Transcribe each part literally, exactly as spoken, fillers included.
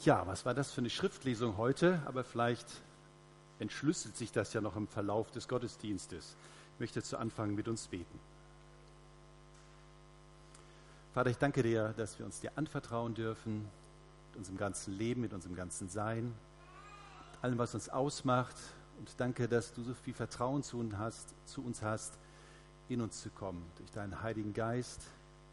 Ja, was war das für eine Schriftlesung heute? Aber vielleicht entschlüsselt sich das ja noch im Verlauf des Gottesdienstes. Ich möchte zu Anfang mit uns beten. Vater, ich danke dir, dass wir uns dir anvertrauen dürfen, mit unserem ganzen Leben, mit unserem ganzen Sein, mit allem, was uns ausmacht. Und danke, dass du so viel Vertrauen zu uns hast, zu uns hast, in uns zu kommen, durch deinen Heiligen Geist.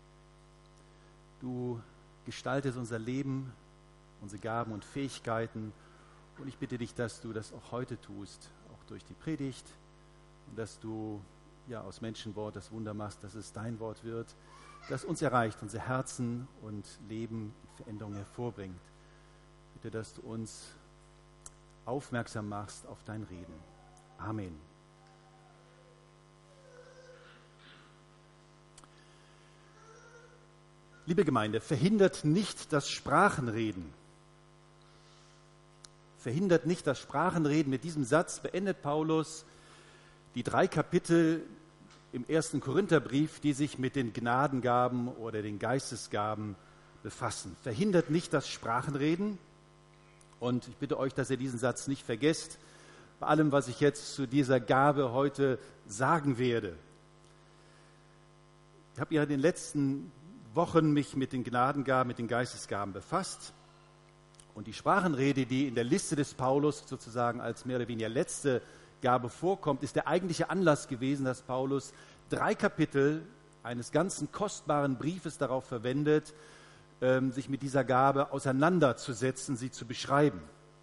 Du gestaltest unser Leben, unsere Gaben und Fähigkeiten. Und ich bitte dich, dass du das auch heute tust, auch durch die Predigt. Und dass du ja aus Menschenwort das Wunder machst, dass es dein Wort wird, das uns erreicht, unsere Herzen und Leben und Veränderung hervorbringt. Bitte, dass du uns aufmerksam machst auf dein Reden. Amen. Liebe Gemeinde, verhindert nicht das Sprachenreden. Verhindert nicht das Sprachenreden. Mit diesem Satz beendet Paulus die drei Kapitel im ersten Korintherbrief, die sich mit den Gnadengaben oder den Geistesgaben befassen. Verhindert nicht das Sprachenreden. Und ich bitte euch, dass ihr diesen Satz nicht vergesst, bei allem, was ich jetzt zu dieser Gabe heute sagen werde. Ich habe ja in den letzten Wochen mich mit den Gnadengaben, mit den Geistesgaben befasst. Und die Sprachenrede, die in der Liste des Paulus sozusagen als mehr oder weniger letzte Gabe vorkommt, ist der eigentliche Anlass gewesen, dass Paulus drei Kapitel eines ganzen kostbaren Briefes darauf verwendet, ähm, sich mit dieser Gabe auseinanderzusetzen, sie zu beschreiben.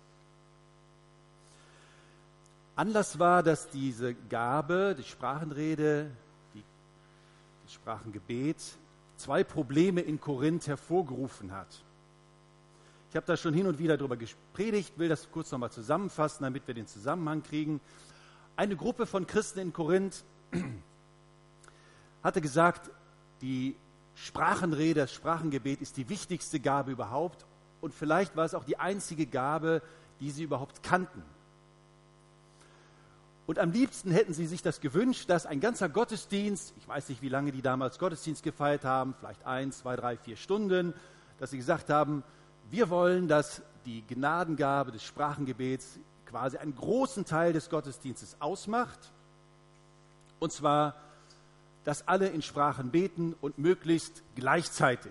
Anlass war, dass diese Gabe, die Sprachenrede, die, das Sprachengebet, zwei Probleme in Korinth hervorgerufen hat. Ich habe da schon hin und wieder darüber gepredigt, will das kurz nochmal zusammenfassen, damit wir den Zusammenhang kriegen. Eine Gruppe von Christen in Korinth hatte gesagt, die Sprachenrede, das Sprachengebet ist die wichtigste Gabe überhaupt und vielleicht war es auch die einzige Gabe, die sie überhaupt kannten. Und am liebsten hätten sie sich das gewünscht, dass ein ganzer Gottesdienst, ich weiß nicht, wie lange die damals Gottesdienst gefeiert haben, vielleicht ein, zwei, drei, vier Stunden, dass sie gesagt haben, wir wollen, dass die Gnadengabe des Sprachengebets quasi einen großen Teil des Gottesdienstes ausmacht. Und zwar, dass alle in Sprachen beten und möglichst gleichzeitig.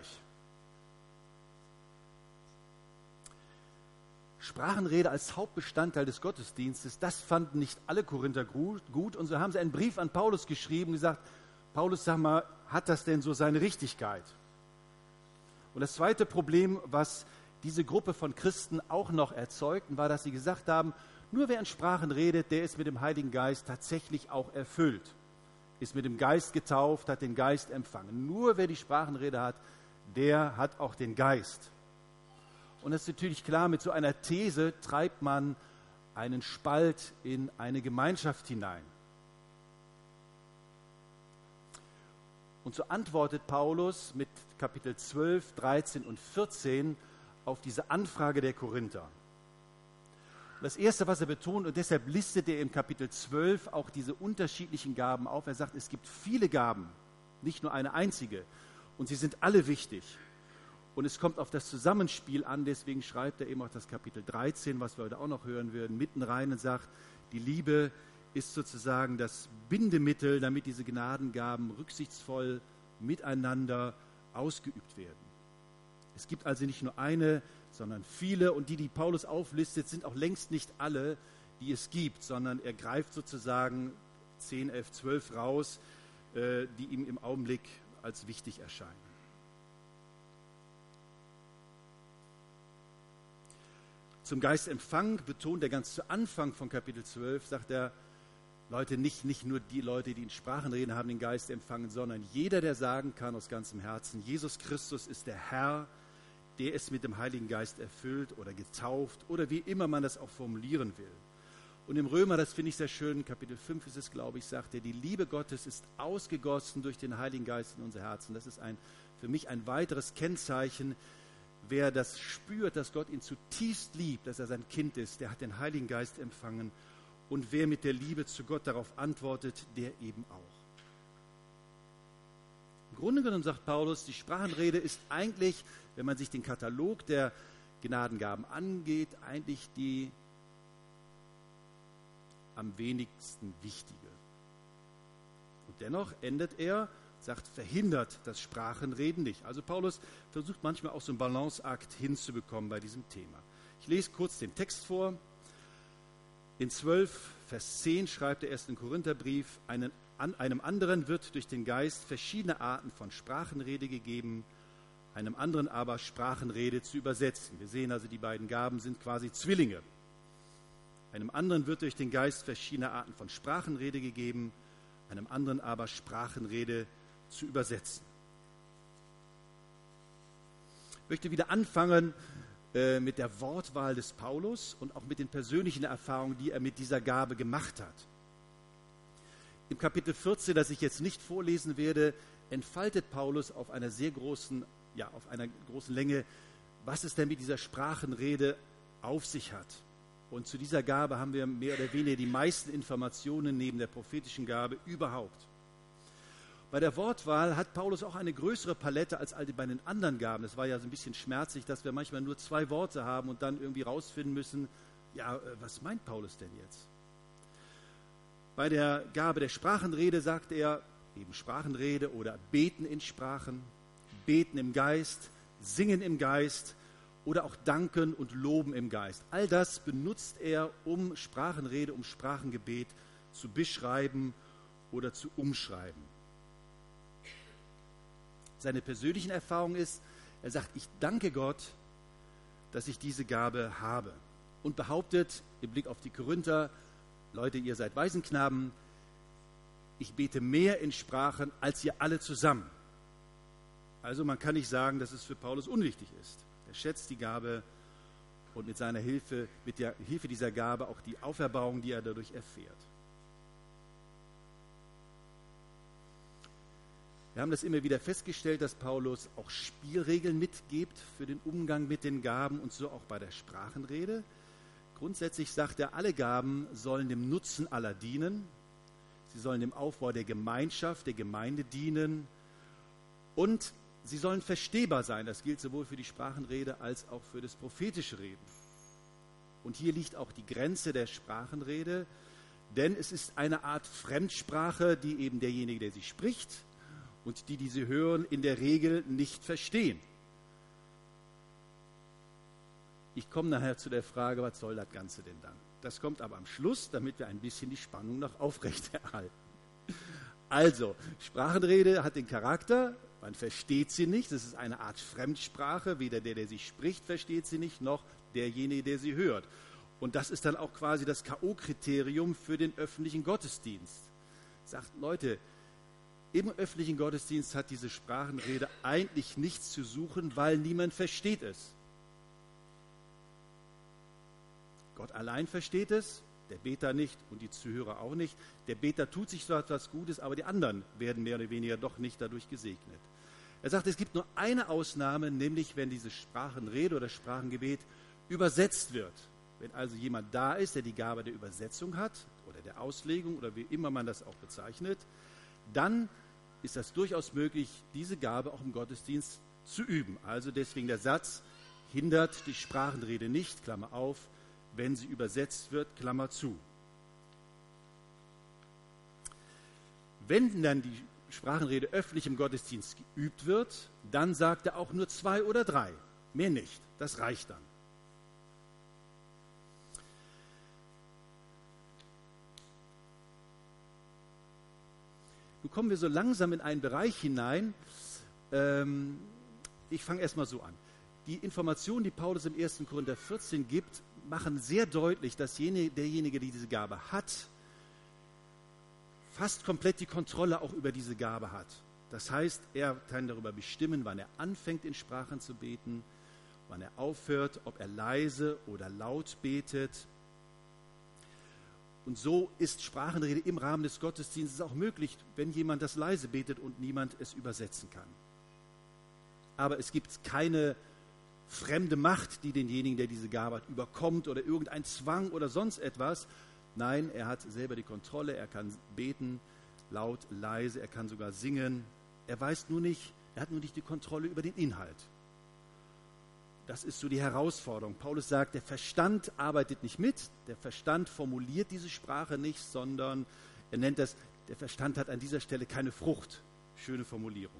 Sprachenrede als Hauptbestandteil des Gottesdienstes, das fanden nicht alle Korinther gut. Und so haben sie einen Brief an Paulus geschrieben und gesagt, Paulus, sag mal, hat das denn so seine Richtigkeit? Und das zweite Problem, was diese Gruppe von Christen auch noch erzeugten, war, dass sie gesagt haben, nur wer in Sprachen redet, der ist mit dem Heiligen Geist tatsächlich auch erfüllt, ist mit dem Geist getauft, hat den Geist empfangen. Nur wer die Sprachenrede hat, der hat auch den Geist. Und das ist natürlich klar, mit so einer These treibt man einen Spalt in eine Gemeinschaft hinein. Und so antwortet Paulus mit Kapitel zwölf, dreizehn und vierzehn auf diese Anfrage der Korinther. Und das Erste, was er betont, und deshalb listet er im Kapitel zwölf auch diese unterschiedlichen Gaben auf. Er sagt, es gibt viele Gaben, nicht nur eine einzige. Und sie sind alle wichtig. Und es kommt auf das Zusammenspiel an, deswegen schreibt er eben auch das Kapitel dreizehn, was wir heute auch noch hören würden, mitten rein und sagt, die Liebe ist sozusagen das Bindemittel, damit diese Gnadengaben rücksichtsvoll miteinander ausgeübt werden. Es gibt also nicht nur eine, sondern viele. Und die, die Paulus auflistet, sind auch längst nicht alle, die es gibt, sondern er greift sozusagen zehn, elf, zwölf raus, äh, die ihm im Augenblick als wichtig erscheinen. Zum Geistempfang betont er ganz zu Anfang von Kapitel zwölf, sagt er, Leute, nicht, nicht nur die Leute, die in Sprachen reden, haben den Geist empfangen, sondern jeder, der sagen kann aus ganzem Herzen, Jesus Christus ist der Herr, der ist mit dem Heiligen Geist erfüllt oder getauft oder wie immer man das auch formulieren will. Und im Römer, das finde ich sehr schön, Kapitel fünf ist es, glaube ich, sagt er, die Liebe Gottes ist ausgegossen durch den Heiligen Geist in unser Herzen. Das ist ein, für mich ein weiteres Kennzeichen. Wer das spürt, dass Gott ihn zutiefst liebt, dass er sein Kind ist, der hat den Heiligen Geist empfangen. Und wer mit der Liebe zu Gott darauf antwortet, der eben auch. Im Grunde genommen sagt Paulus, die Sprachenrede ist eigentlich, wenn man sich den Katalog der Gnadengaben angeht, eigentlich die am wenigsten wichtige. Und dennoch endet er, sagt, verhindert das Sprachenreden nicht. Also Paulus versucht manchmal auch so einen Balanceakt hinzubekommen bei diesem Thema. Ich lese kurz den Text vor. In zwölf, Vers zehn schreibt der erste Korintherbrief, einen, an, einem anderen wird durch den Geist verschiedene Arten von Sprachenrede gegeben, einem anderen aber Sprachenrede zu übersetzen. Wir sehen also, die beiden Gaben sind quasi Zwillinge. Einem anderen wird durch den Geist verschiedene Arten von Sprachenrede gegeben, einem anderen aber Sprachenrede zu übersetzen. Ich möchte wieder anfangen äh, mit der Wortwahl des Paulus und auch mit den persönlichen Erfahrungen, die er mit dieser Gabe gemacht hat. Im Kapitel vierzehn, das ich jetzt nicht vorlesen werde, entfaltet Paulus auf einer sehr großen, ja, auf einer großen Länge, was es denn mit dieser Sprachenrede auf sich hat. Und zu dieser Gabe haben wir mehr oder weniger die meisten Informationen neben der prophetischen Gabe überhaupt. Bei der Wortwahl hat Paulus auch eine größere Palette als bei den anderen Gaben. Es war ja so ein bisschen schmerzlich, dass wir manchmal nur zwei Worte haben und dann irgendwie rausfinden müssen, ja, was meint Paulus denn jetzt? Bei der Gabe der Sprachenrede sagt er eben Sprachenrede oder Beten in Sprachen, Beten im Geist, Singen im Geist oder auch Danken und Loben im Geist. All das benutzt er, um Sprachenrede, um Sprachengebet zu beschreiben oder zu umschreiben. Seine persönlichen Erfahrung ist, er sagt, ich danke Gott, dass ich diese Gabe habe. Und behauptet, im Blick auf die Korinther, Leute, ihr seid Waisenknaben, ich bete mehr in Sprachen als ihr alle zusammen. Also man kann nicht sagen, dass es für Paulus unwichtig ist. Er schätzt die Gabe und mit seiner Hilfe, mit der Hilfe dieser Gabe auch die Auferbauung, die er dadurch erfährt. Wir haben das immer wieder festgestellt, dass Paulus auch Spielregeln mitgibt für den Umgang mit den Gaben und so auch bei der Sprachenrede. Grundsätzlich sagt er, alle Gaben sollen dem Nutzen aller dienen. Sie sollen dem Aufbau der Gemeinschaft, der Gemeinde dienen und sie sollen verstehbar sein. Das gilt sowohl für die Sprachenrede als auch für das prophetische Reden. Und hier liegt auch die Grenze der Sprachenrede, denn es ist eine Art Fremdsprache, die eben derjenige, der sie spricht und die, die sie hören, in der Regel nicht verstehen. Ich komme nachher zu der Frage, was soll das Ganze denn dann? Das kommt aber am Schluss, damit wir ein bisschen die Spannung noch aufrechterhalten. Also, Sprachenrede hat den Charakter, man versteht sie nicht, das ist eine Art Fremdsprache, weder der, der sie spricht, versteht sie nicht, noch derjenige, der sie hört. Und das ist dann auch quasi das K O-Kriterium für den öffentlichen Gottesdienst. Sagt, Leute, im öffentlichen Gottesdienst hat diese Sprachenrede eigentlich nichts zu suchen, weil niemand versteht es. Gott allein versteht es, der Beter nicht und die Zuhörer auch nicht. Der Beter tut sich zwar etwas Gutes, aber die anderen werden mehr oder weniger doch nicht dadurch gesegnet. Er sagt, es gibt nur eine Ausnahme, nämlich wenn diese Sprachenrede oder Sprachengebet übersetzt wird. Wenn also jemand da ist, der die Gabe der Übersetzung hat oder der Auslegung oder wie immer man das auch bezeichnet, dann ist das durchaus möglich, diese Gabe auch im Gottesdienst zu üben. Also deswegen der Satz, hindert die Sprachenrede nicht, Klammer auf, wenn sie übersetzt wird, Klammer zu. Wenn dann die Sprachenrede öffentlich im Gottesdienst geübt wird, dann sagt er auch nur zwei oder drei, mehr nicht. Das reicht dann. Nun kommen wir so langsam in einen Bereich hinein. Ähm, ich fange erstmal so an. Die Informationen, die Paulus im ersten Korinther vierzehn gibt, machen sehr deutlich, dass derjenige, der diese Gabe hat, fast komplett die Kontrolle auch über diese Gabe hat. Das heißt, er kann darüber bestimmen, wann er anfängt, in Sprachen zu beten, wann er aufhört, ob er leise oder laut betet. Und so ist Sprachenrede im Rahmen des Gottesdienstes auch möglich, wenn jemand das leise betet und niemand es übersetzen kann. Aber es gibt keine fremde Macht, die denjenigen, der diese Gabe hat, überkommt oder irgendein Zwang oder sonst etwas. Nein, er hat selber die Kontrolle, er kann beten, laut, leise, er kann sogar singen. Er weiß nur nicht, er hat nur nicht die Kontrolle über den Inhalt. Das ist so die Herausforderung. Paulus sagt, der Verstand arbeitet nicht mit, der Verstand formuliert diese Sprache nicht, sondern er nennt das, der Verstand hat an dieser Stelle keine Frucht. Schöne Formulierung.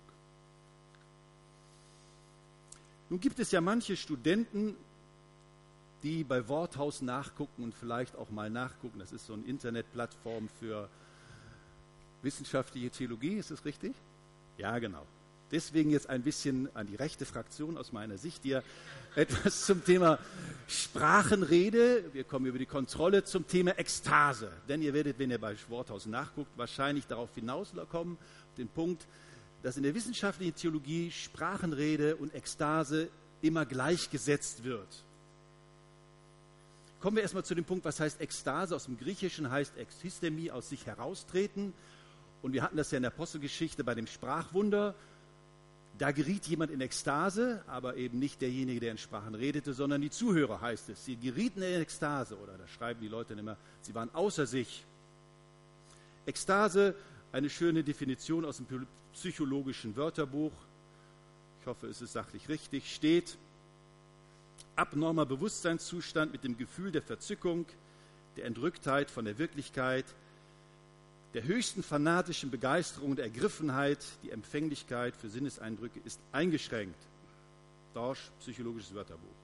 Nun gibt es ja manche Studenten, die bei Worthaus nachgucken und vielleicht auch mal nachgucken. Das ist so eine Internetplattform für wissenschaftliche Theologie, ist das richtig? Ja, genau. Deswegen jetzt ein bisschen an die rechte Fraktion aus meiner Sicht hier etwas zum Thema Sprachenrede. Wir kommen über die Kontrolle zum Thema Ekstase. Denn ihr werdet, wenn ihr bei Worthaus nachguckt, wahrscheinlich darauf hinauskommen, den Punkt, dass in der wissenschaftlichen Theologie Sprachenrede und Ekstase immer gleichgesetzt wird. Kommen wir erstmal zu dem Punkt, was heißt Ekstase? Aus dem Griechischen heißt Exhistemie, aus sich heraustreten. Und wir hatten das ja in der Apostelgeschichte bei dem Sprachwunder. Da geriet jemand in Ekstase, aber eben nicht derjenige, der in Sprachen redete, sondern die Zuhörer, heißt es. Sie gerieten in Ekstase, oder da schreiben die Leute immer, sie waren außer sich. Ekstase, eine schöne Definition aus dem psychologischen Wörterbuch, ich hoffe, es ist sachlich richtig, steht: abnormer Bewusstseinszustand mit dem Gefühl der Verzückung, der Entrücktheit von der Wirklichkeit, der höchsten fanatischen Begeisterung und Ergriffenheit, die Empfänglichkeit für Sinneseindrücke ist eingeschränkt. Dorsch, psychologisches Wörterbuch.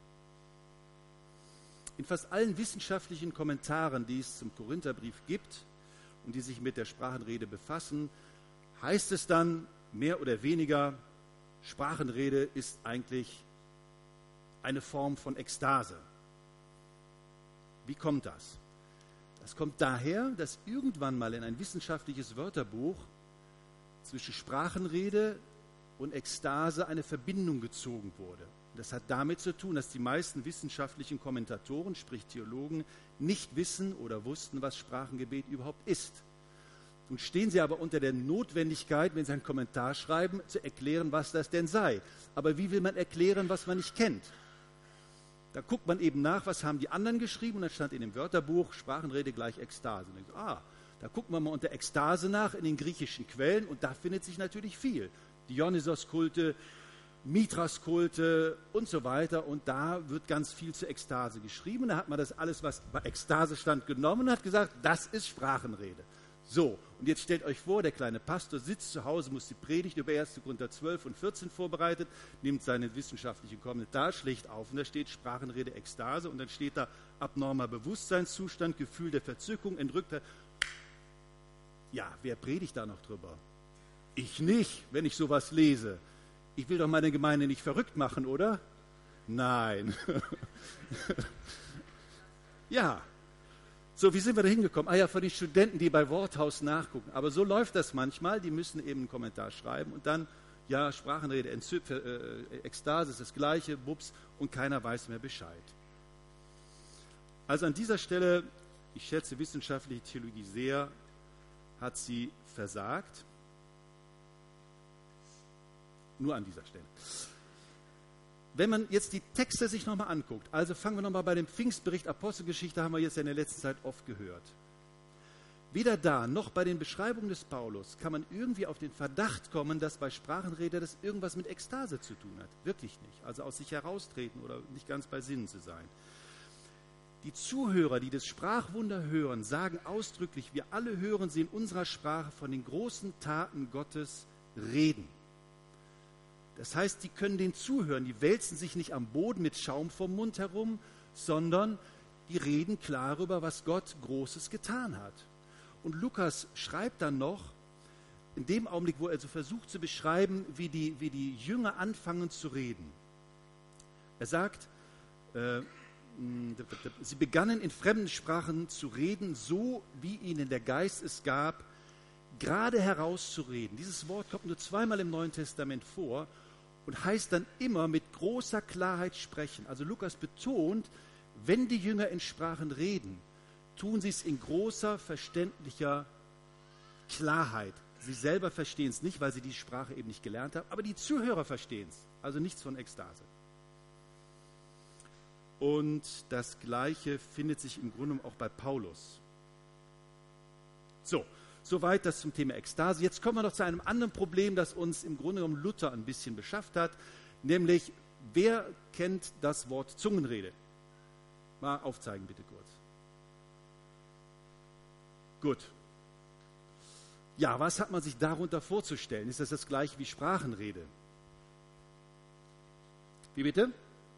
In fast allen wissenschaftlichen Kommentaren, die es zum Korintherbrief gibt und die sich mit der Sprachenrede befassen, heißt es dann mehr oder weniger, Sprachenrede ist eigentlich eine Form von Ekstase. Wie kommt das? Das kommt daher, dass irgendwann mal in ein wissenschaftliches Wörterbuch zwischen Sprachenrede und Ekstase eine Verbindung gezogen wurde. Das hat damit zu tun, dass die meisten wissenschaftlichen Kommentatoren, sprich Theologen, nicht wissen oder wussten, was Sprachengebet überhaupt ist. Nun stehen sie aber unter der Notwendigkeit, wenn sie einen Kommentar schreiben, zu erklären, was das denn sei. Aber wie will man erklären, was man nicht kennt? Da guckt man eben nach, was haben die anderen geschrieben, und dann stand in dem Wörterbuch Sprachenrede gleich Ekstase. Und denkt, ah, da gucken wir mal unter Ekstase nach in den griechischen Quellen, und da findet sich natürlich viel. Dionysos-Kulte, Mithras-Kulte und so weiter, und da wird ganz viel zur Ekstase geschrieben. Da hat man das alles, was bei Ekstase stand, genommen und hat gesagt, das ist Sprachenrede. So, und jetzt stellt euch vor, der kleine Pastor sitzt zu Hause, muss die Predigt über erster Korinther zwölf und vierzehn vorbereitet, nimmt seinen wissenschaftlichen Kommentar, schlägt auf, und da steht Sprachenrede, Ekstase, und dann steht da abnormer Bewusstseinszustand, Gefühl der Verzückung, Entrücktheit. Ja, wer predigt da noch drüber? Ich nicht, wenn ich sowas lese. Ich will doch meine Gemeinde nicht verrückt machen, oder? Nein. Ja. So, wie sind wir da hingekommen? Ah ja, von den Studenten, die bei Worthaus nachgucken. Aber so läuft das manchmal. Die müssen eben einen Kommentar schreiben und dann, ja, Sprachenrede, Entzü- äh, Ekstase ist das Gleiche, bups, und keiner weiß mehr Bescheid. Also an dieser Stelle, ich schätze wissenschaftliche Theologie sehr, hat sie versagt. Nur an dieser Stelle. Wenn man jetzt die Texte sich nochmal anguckt, also fangen wir nochmal bei dem Pfingstbericht Apostelgeschichte, haben wir jetzt in der letzten Zeit oft gehört. Weder da noch bei den Beschreibungen des Paulus kann man irgendwie auf den Verdacht kommen, dass bei Sprachenrede das irgendwas mit Ekstase zu tun hat. Wirklich nicht. Also aus sich heraustreten oder nicht ganz bei Sinnen zu sein. Die Zuhörer, die das Sprachwunder hören, sagen ausdrücklich, wir alle hören sie in unserer Sprache von den großen Taten Gottes reden. Das heißt, die können den zuhören, die wälzen sich nicht am Boden mit Schaum vom Mund herum, sondern die reden klar über, was Gott Großes getan hat. Und Lukas schreibt dann noch, in dem Augenblick, wo er so versucht zu beschreiben, wie die, wie die Jünger anfangen zu reden. Er sagt, äh, sie begannen in fremden Sprachen zu reden, so wie ihnen der Geist es gab, gerade herauszureden. Dieses Wort kommt nur zweimal im Neuen Testament vor und heißt dann immer mit großer Klarheit sprechen. Also Lukas betont, wenn die Jünger in Sprachen reden, tun sie es in großer, verständlicher Klarheit. Sie selber verstehen es nicht, weil sie die Sprache eben nicht gelernt haben, aber die Zuhörer verstehen es. Also nichts von Ekstase. Und das Gleiche findet sich im Grunde auch bei Paulus. So, soweit das zum Thema Ekstase. Jetzt kommen wir noch zu einem anderen Problem, das uns im Grunde genommen Luther ein bisschen beschafft hat, nämlich Wer kennt das Wort Zungenrede? Mal aufzeigen bitte kurz. Gut. Ja, was hat man sich darunter vorzustellen? Ist das das gleiche wie Sprachenrede? Wie bitte?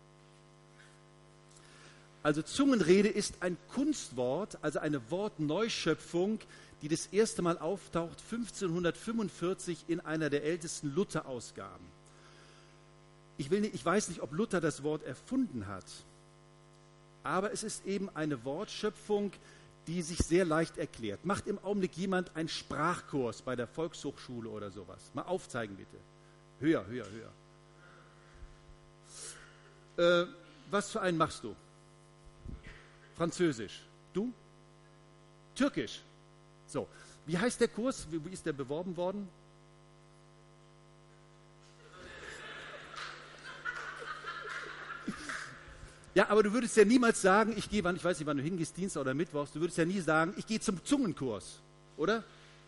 Also Zungenrede ist ein Kunstwort, also eine Wortneuschöpfung, die das erste Mal auftaucht fünfzehnhundertfünfundvierzig in einer der ältesten Luther-Ausgaben. Ich, will nicht, ich weiß nicht, ob Luther das Wort erfunden hat, aber es ist eben eine Wortschöpfung, die sich sehr leicht erklärt. Macht im Augenblick jemand einen Sprachkurs bei der Volkshochschule oder sowas? Mal aufzeigen bitte. Höher, höher, höher. Äh, was für einen machst du? Französisch. Du? Türkisch. So. Wie heißt der Kurs? Wie, wie ist der beworben worden? Ja, aber du würdest ja niemals sagen, ich gehe, wann, ich weiß nicht, wann du hingehst, Dienstag oder Mittwochs, du würdest ja nie sagen, ich gehe zum Zungenkurs, oder?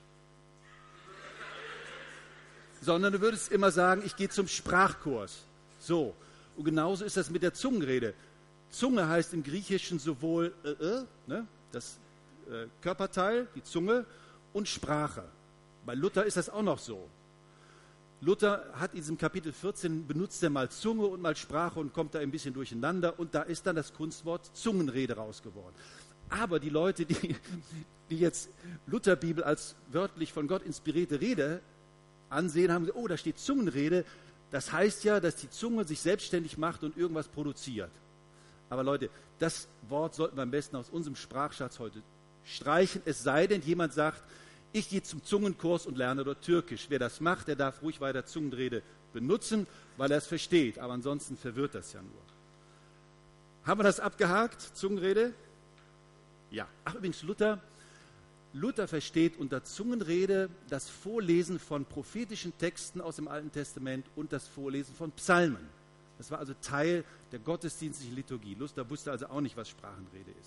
Sondern du würdest immer sagen, ich gehe zum Sprachkurs. So. Und genauso ist das mit der Zungenrede. Zunge heißt im Griechischen sowohl äh, äh, ne, das äh, Körperteil, die Zunge, und Sprache. Bei Luther ist das auch noch so. Luther hat in diesem Kapitel vierzehn, benutzt er mal Zunge und mal Sprache und kommt da ein bisschen durcheinander und da ist dann das Kunstwort Zungenrede raus geworden. Aber die Leute, die, die jetzt Lutherbibel als wörtlich von Gott inspirierte Rede ansehen, haben gesagt, oh, da steht Zungenrede, das heißt ja, dass die Zunge sich selbstständig macht und irgendwas produziert. Aber Leute, das Wort sollten wir am besten aus unserem Sprachschatz heute streichen, es sei denn, jemand sagt, ich gehe zum Zungenkurs und lerne dort Türkisch. Wer das macht, der darf ruhig weiter Zungenrede benutzen, weil er es versteht. Aber ansonsten verwirrt das ja nur. Haben wir das abgehakt, Zungenrede? Ja. Ach, übrigens, Luther, Luther versteht unter Zungenrede das Vorlesen von prophetischen Texten aus dem Alten Testament und das Vorlesen von Psalmen. Das war also Teil der gottesdienstlichen Liturgie. Luther wusste also auch nicht, was Sprachenrede ist.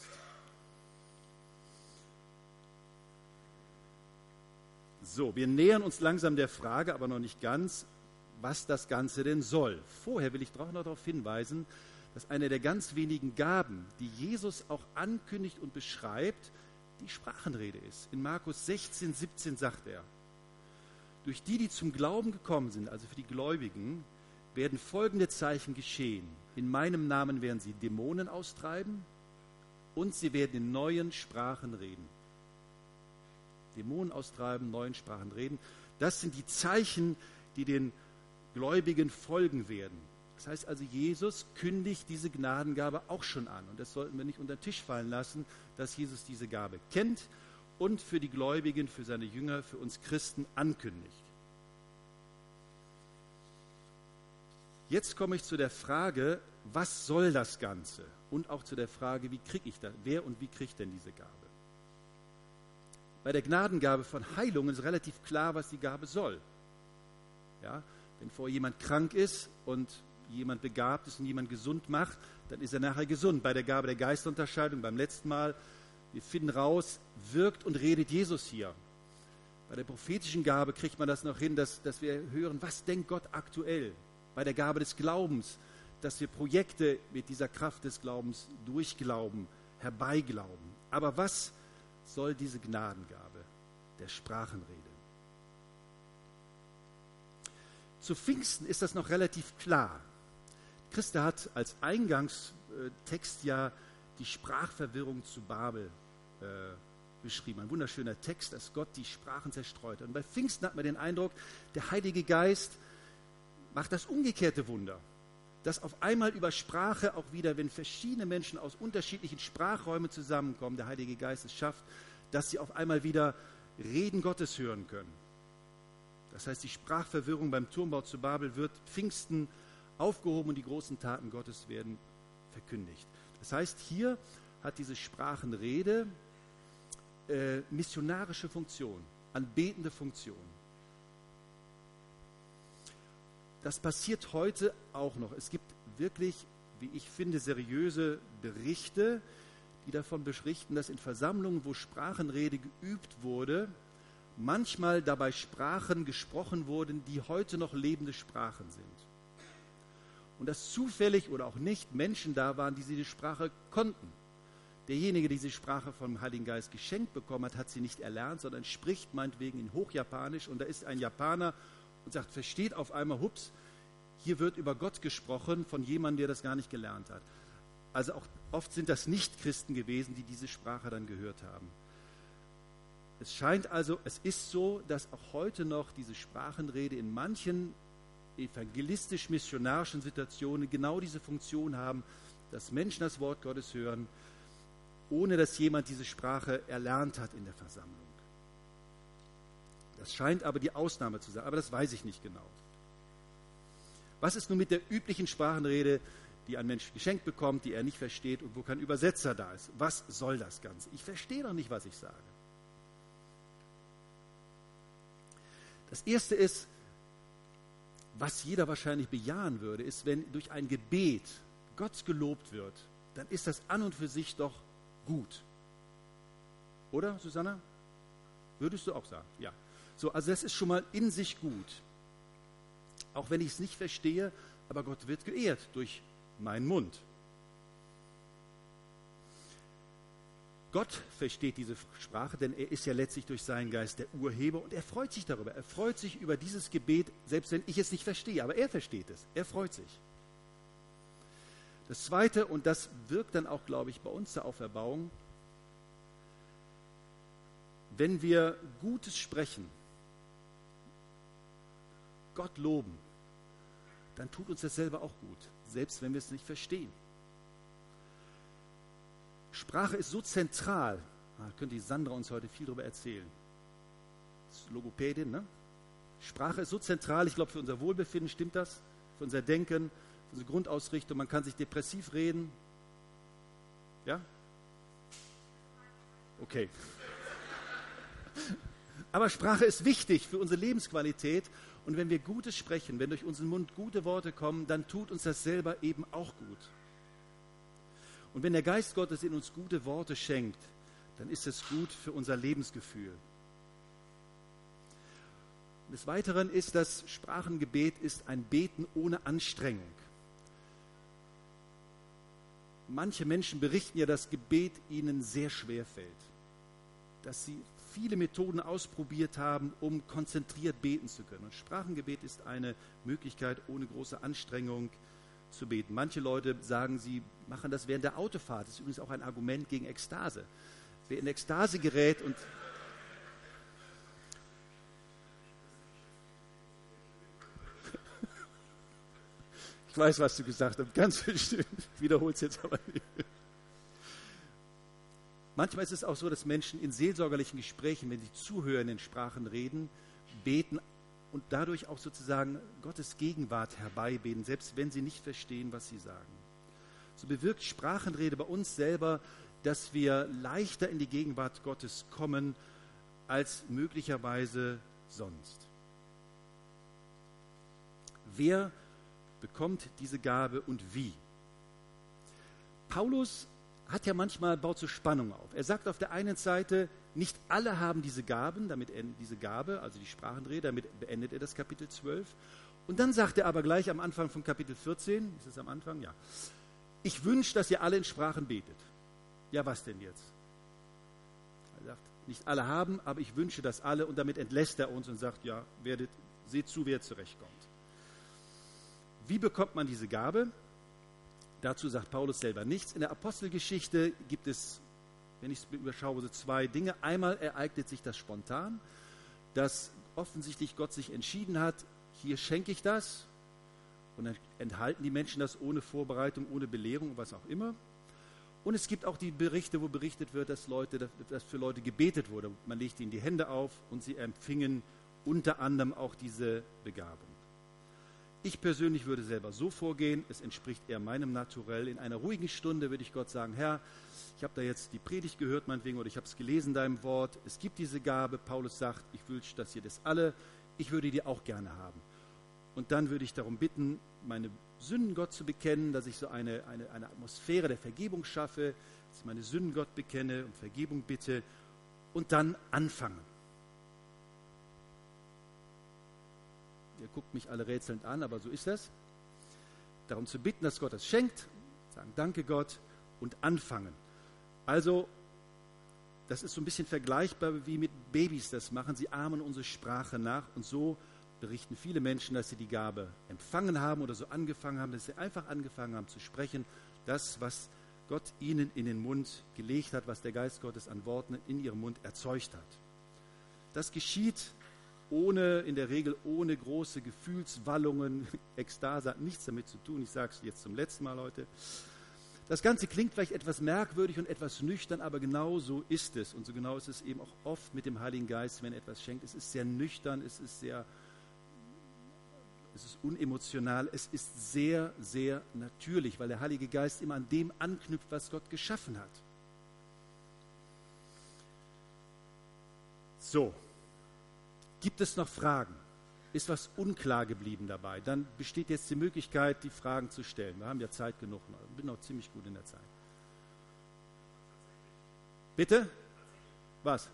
So, wir nähern uns langsam der Frage, aber noch nicht ganz, was das Ganze denn soll. Vorher will ich noch darauf hinweisen, dass eine der ganz wenigen Gaben, die Jesus auch ankündigt und beschreibt, die Sprachenrede ist. In Markus sechzehn, siebzehn sagt er, durch die, die zum Glauben gekommen sind, also für die Gläubigen, werden folgende Zeichen geschehen. In meinem Namen werden sie Dämonen austreiben und sie werden in neuen Sprachen reden. Dämonen austreiben, neuen Sprachen reden. Das sind die Zeichen, die den Gläubigen folgen werden. Das heißt also, Jesus kündigt diese Gnadengabe auch schon an. Und das sollten wir nicht unter den Tisch fallen lassen, dass Jesus diese Gabe kennt und für die Gläubigen, für seine Jünger, für uns Christen ankündigt. Jetzt komme ich zu der Frage, was soll das Ganze? Und auch zu der Frage, wie kriege ich das? Wer und wie kriegt denn diese Gabe? Bei der Gnadengabe von Heilungen ist relativ klar, was die Gabe soll. Ja, wenn vorher jemand krank ist und jemand begabt ist und jemand gesund macht, dann ist er nachher gesund. Bei der Gabe der Geisterunterscheidung beim letzten Mal, wir finden raus, wirkt und redet Jesus hier. Bei der prophetischen Gabe kriegt man das noch hin, dass, dass wir hören, was denkt Gott aktuell. Bei der Gabe des Glaubens, dass wir Projekte mit dieser Kraft des Glaubens durchglauben, herbeiglauben. Aber was soll diese Gnadengabe der Sprachenrede? Zu Pfingsten ist das noch relativ klar. Christa hat als Eingangstext ja die Sprachverwirrung zu Babel äh, beschrieben. Ein wunderschöner Text, dass Gott die Sprachen zerstreut hat. Und bei Pfingsten hat man den Eindruck, der Heilige Geist macht das umgekehrte Wunder. Dass auf einmal über Sprache auch wieder, wenn verschiedene Menschen aus unterschiedlichen Sprachräumen zusammenkommen, der Heilige Geist es schafft, dass sie auf einmal wieder Reden Gottes hören können. Das heißt, die Sprachverwirrung beim Turmbau zu Babel wird Pfingsten aufgehoben und die großen Taten Gottes werden verkündigt. Das heißt, hier hat diese Sprachenrede äh, missionarische Funktion, anbetende Funktion. Das passiert heute auch noch. Es gibt wirklich, wie ich finde, seriöse Berichte, die davon berichten, dass in Versammlungen, wo Sprachenrede geübt wurde, manchmal dabei Sprachen gesprochen wurden, die heute noch lebende Sprachen sind. Und dass zufällig oder auch nicht Menschen da waren, die diese Sprache konnten. Derjenige, der diese Sprache vom Heiligen Geist geschenkt bekommen hat, hat sie nicht erlernt, sondern spricht meinetwegen in Hochjapanisch. Und da ist ein Japaner und sagt, versteht auf einmal, hups, hier wird über Gott gesprochen von jemandem, der das gar nicht gelernt hat. Also auch oft sind das Nicht-Christen gewesen, die diese Sprache dann gehört haben. Es scheint also, es ist so, dass auch heute noch diese Sprachenrede in manchen evangelistisch-missionarischen Situationen genau diese Funktion haben, dass Menschen das Wort Gottes hören, ohne dass jemand diese Sprache erlernt hat in der Versammlung. Das scheint aber die Ausnahme zu sein, aber das weiß ich nicht genau. Was ist nun mit der üblichen Sprachenrede, die ein Mensch geschenkt bekommt, die er nicht versteht und wo kein Übersetzer da ist? Was soll das Ganze? Ich verstehe doch nicht, was ich sage. Das Erste ist, was jeder wahrscheinlich bejahen würde, ist, wenn durch ein Gebet Gott gelobt wird, dann ist das an und für sich doch gut. Oder, Susanna? Würdest du auch sagen? Ja. So, also das ist schon mal in sich gut. Auch wenn ich es nicht verstehe, aber Gott wird geehrt durch meinen Mund. Gott versteht diese Sprache, denn er ist ja letztlich durch seinen Geist der Urheber und er freut sich darüber. Er freut sich über dieses Gebet, selbst wenn ich es nicht verstehe, aber er versteht es. Er freut sich. Das Zweite, und das wirkt dann auch, glaube ich, bei uns zur Auferbauung, wenn wir Gutes sprechen, Gott loben, dann tut uns das selber auch gut, selbst wenn wir es nicht verstehen. Sprache ist so zentral, da könnte die Sandra uns heute viel darüber erzählen. Das ist Logopädin, ne? Sprache ist so zentral, ich glaube, für unser Wohlbefinden stimmt das, für unser Denken, für unsere Grundausrichtung. Man kann sich depressiv reden. Ja? Okay. Aber Sprache ist wichtig für unsere Lebensqualität. Und wenn wir Gutes sprechen, wenn durch unseren Mund gute Worte kommen, dann tut uns das selber eben auch gut. Und wenn der Geist Gottes in uns gute Worte schenkt, dann ist es gut für unser Lebensgefühl. Und des Weiteren ist das Sprachengebet ist ein Beten ohne Anstrengung. Manche Menschen berichten ja, dass Gebet ihnen sehr schwer fällt, dass sie viele Methoden ausprobiert haben, um konzentriert beten zu können. Und Sprachengebet ist eine Möglichkeit, ohne große Anstrengung zu beten. Manche Leute sagen, sie machen das während der Autofahrt. Das ist übrigens auch ein Argument gegen Ekstase. Wer in Ekstase gerät und ich weiß, was du gesagt hast, ganz bestimmt. Ich wiederhole es jetzt aber nicht. Manchmal ist es auch so, dass Menschen in seelsorgerlichen Gesprächen, wenn sie zuhören, in Sprachen reden, beten und dadurch auch sozusagen Gottes Gegenwart herbeibeten, selbst wenn sie nicht verstehen, was sie sagen. So bewirkt Sprachenrede bei uns selber, dass wir leichter in die Gegenwart Gottes kommen, als möglicherweise sonst. Wer bekommt diese Gabe und wie? Paulus hat ja manchmal, baut so Spannung auf. Er sagt auf der einen Seite, nicht alle haben diese Gaben, damit er, diese Gabe, also die Sprachenrede, damit beendet er das Kapitel zwölf. Und dann sagt er aber gleich am Anfang von Kapitel vierzehn, ist es am Anfang? Ja. Ich wünsche, dass ihr alle in Sprachen betet. Ja, was denn jetzt? Er sagt, nicht alle haben, aber ich wünsche das alle und damit entlässt er uns und sagt, ja, werdet, seht zu, wer zurechtkommt. Wie bekommt man diese Gabe? Dazu sagt Paulus selber nichts. In der Apostelgeschichte gibt es, wenn ich es überschaue, so zwei Dinge. Einmal ereignet sich das spontan, dass offensichtlich Gott sich entschieden hat, hier schenke ich das. Und dann enthalten die Menschen das ohne Vorbereitung, ohne Belehrung, was auch immer. Und es gibt auch die Berichte, wo berichtet wird, dass, Leute, dass für Leute gebetet wurde. Man legte ihnen die Hände auf und sie empfingen unter anderem auch diese Begabung. Ich persönlich würde selber so vorgehen, es entspricht eher meinem Naturell. In einer ruhigen Stunde würde ich Gott sagen, Herr, ich habe da jetzt die Predigt gehört, meinetwegen, oder ich habe es gelesen in deinem Wort. Es gibt diese Gabe. Paulus sagt, ich wünsche, dass ihr das alle, ich würde die auch gerne haben. Und dann würde ich darum bitten, meine Sünden Gott zu bekennen, dass ich so eine, eine, eine Atmosphäre der Vergebung schaffe, dass ich meine Sünden Gott bekenne und Vergebung bitte und dann anfangen. Ihr guckt mich alle rätselnd an, aber so ist das. darum zu bitten, dass Gott das schenkt, sagen Danke Gott und anfangen. Also, das ist so ein bisschen vergleichbar, wie mit Babys das machen. Sie ahmen unsere Sprache nach und so berichten viele Menschen, dass sie die Gabe empfangen haben oder so angefangen haben, dass sie einfach angefangen haben zu sprechen. Das, was Gott ihnen in den Mund gelegt hat, was der Geist Gottes an Worten in ihrem Mund erzeugt hat. Das geschieht ohne, in der Regel ohne große Gefühlswallungen. Ekstase hat nichts damit zu tun. Ich sage es jetzt zum letzten Mal heute. Das Ganze klingt vielleicht etwas merkwürdig und etwas nüchtern, aber genau so ist es. Und so genau ist es eben auch oft mit dem Heiligen Geist, wenn er etwas schenkt. Es ist sehr nüchtern, es ist sehr, es ist unemotional, es ist sehr, sehr natürlich, weil der Heilige Geist immer an dem anknüpft, was Gott geschaffen hat. So, gibt es noch Fragen? Ist was unklar geblieben dabei? Dann besteht jetzt die Möglichkeit, die Fragen zu stellen. Wir haben ja Zeit genug. Ich bin noch ziemlich gut in der Zeit. Bitte? Was?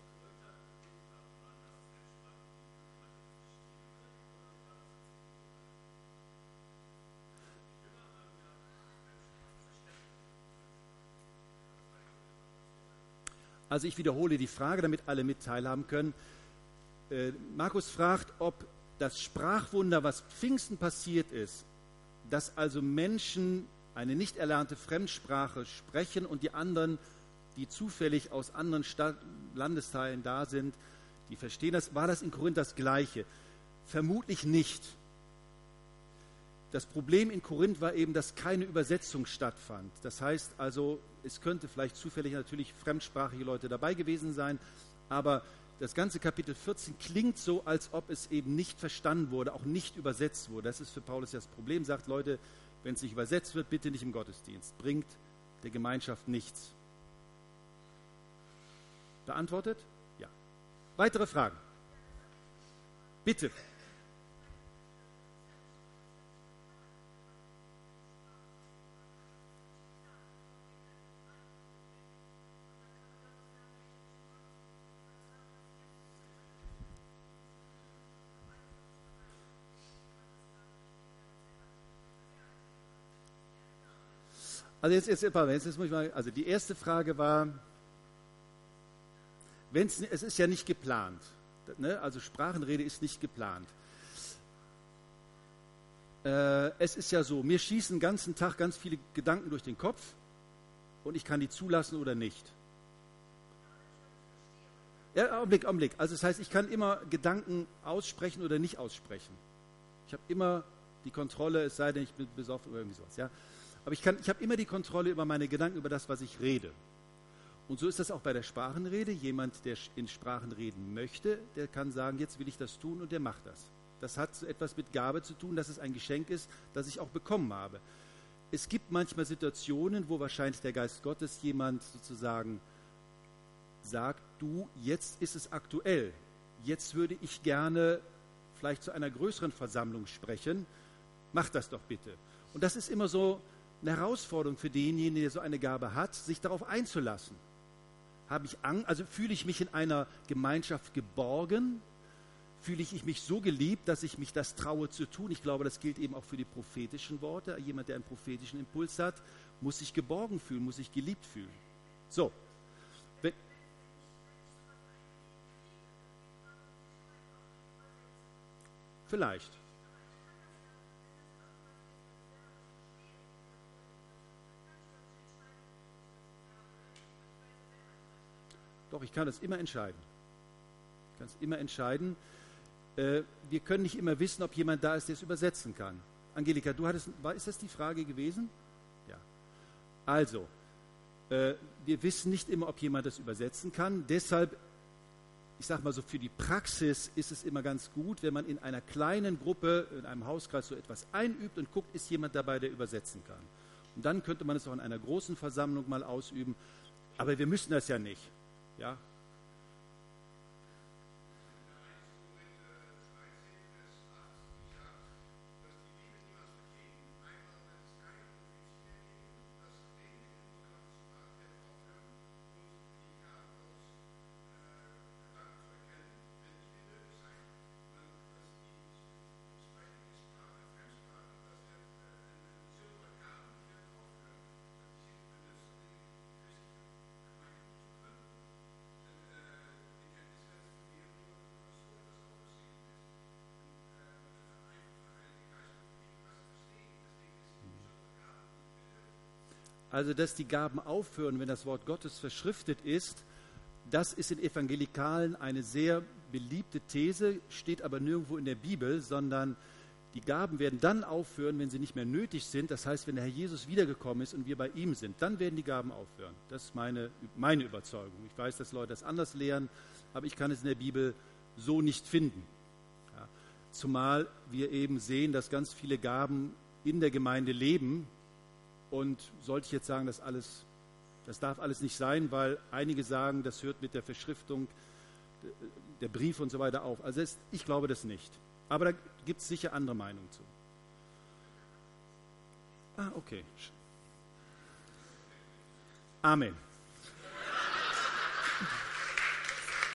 Also ich wiederhole die Frage, damit alle mit teilhaben können. Äh, Markus fragt, ob das Sprachwunder, was Pfingsten passiert ist, dass also Menschen eine nicht erlernte Fremdsprache sprechen und die anderen, die zufällig aus anderen Stadt, Landesteilen da sind, die verstehen das. War das in Korinth das Gleiche? Vermutlich nicht. Das Problem in Korinth war eben, dass keine Übersetzung stattfand. Das heißt also, es könnte vielleicht zufällig natürlich fremdsprachige Leute dabei gewesen sein, aber das ganze Kapitel vierzehn klingt so, als ob es eben nicht verstanden wurde, auch nicht übersetzt wurde. Das ist für Paulus ja das Problem. Sagt, Leute, wenn es nicht übersetzt wird, bitte nicht im Gottesdienst. Bringt der Gemeinschaft nichts. Beantwortet? Ja. Weitere Fragen? Bitte. Also jetzt, jetzt, jetzt, jetzt muss ich mal, also die erste Frage war, wenn's, es ist ja nicht geplant, ne? Also Sprachenrede ist nicht geplant. Äh, es ist ja so, mir schießen den ganzen Tag ganz viele Gedanken durch den Kopf und ich kann die zulassen oder nicht. Ja, Augenblick, Augenblick. Also das heißt, ich kann immer Gedanken aussprechen oder nicht aussprechen. Ich habe immer die Kontrolle, es sei denn, ich bin besoffen oder irgendwie sowas, ja. Aber ich, ich habe immer die Kontrolle über meine Gedanken, über das, was ich rede. Und so ist das auch bei der Sprachenrede. Jemand, der in Sprachen reden möchte, der kann sagen, jetzt will ich das tun und der macht das. Das hat so etwas mit Gabe zu tun, dass es ein Geschenk ist, das ich auch bekommen habe. Es gibt manchmal Situationen, wo wahrscheinlich der Geist Gottes jemand sozusagen sagt, du, jetzt ist es aktuell. Jetzt würde ich gerne vielleicht zu einer größeren Versammlung sprechen. Mach das doch bitte. Und das ist immer so eine Herausforderung für denjenigen, der so eine Gabe hat, sich darauf einzulassen. Habe ich Angst, also fühle ich mich in einer Gemeinschaft geborgen? Fühle ich mich so geliebt, dass ich mich das traue zu tun? Ich glaube, das gilt eben auch für die prophetischen Worte. Jemand, der einen prophetischen Impuls hat, muss sich geborgen fühlen, muss sich geliebt fühlen. So. Wenn, vielleicht. Doch, ich kann das immer entscheiden. Ich kann es immer entscheiden. Äh, wir können nicht immer wissen, ob jemand da ist, der es übersetzen kann. Angelika, du hattest, war, ist das die Frage gewesen? Ja. Also, äh, wir wissen nicht immer, ob jemand das übersetzen kann. Deshalb, ich sage mal so, für die Praxis ist es immer ganz gut, wenn man in einer kleinen Gruppe, in einem Hauskreis so etwas einübt und guckt, ist jemand dabei, der übersetzen kann. Und dann könnte man es auch in einer großen Versammlung mal ausüben. Aber wir müssen das ja nicht. Ja. Also, dass die Gaben aufhören, wenn das Wort Gottes verschriftet ist, das ist in Evangelikalen eine sehr beliebte These, steht aber nirgendwo in der Bibel, sondern die Gaben werden dann aufhören, wenn sie nicht mehr nötig sind. Das heißt, wenn der Herr Jesus wiedergekommen ist und wir bei ihm sind, dann werden die Gaben aufhören. Das ist meine, meine Überzeugung. Ich weiß, dass Leute das anders lehren, aber ich kann es in der Bibel so nicht finden. Ja. Zumal wir eben sehen, dass ganz viele Gaben in der Gemeinde leben. Und sollte ich jetzt sagen, dass alles, das darf alles nicht sein, weil einige sagen, das hört mit der Verschriftung der Briefe und so weiter auf. Also es, ich glaube das nicht. Aber da gibt es sicher andere Meinungen zu. Ah, okay. Amen.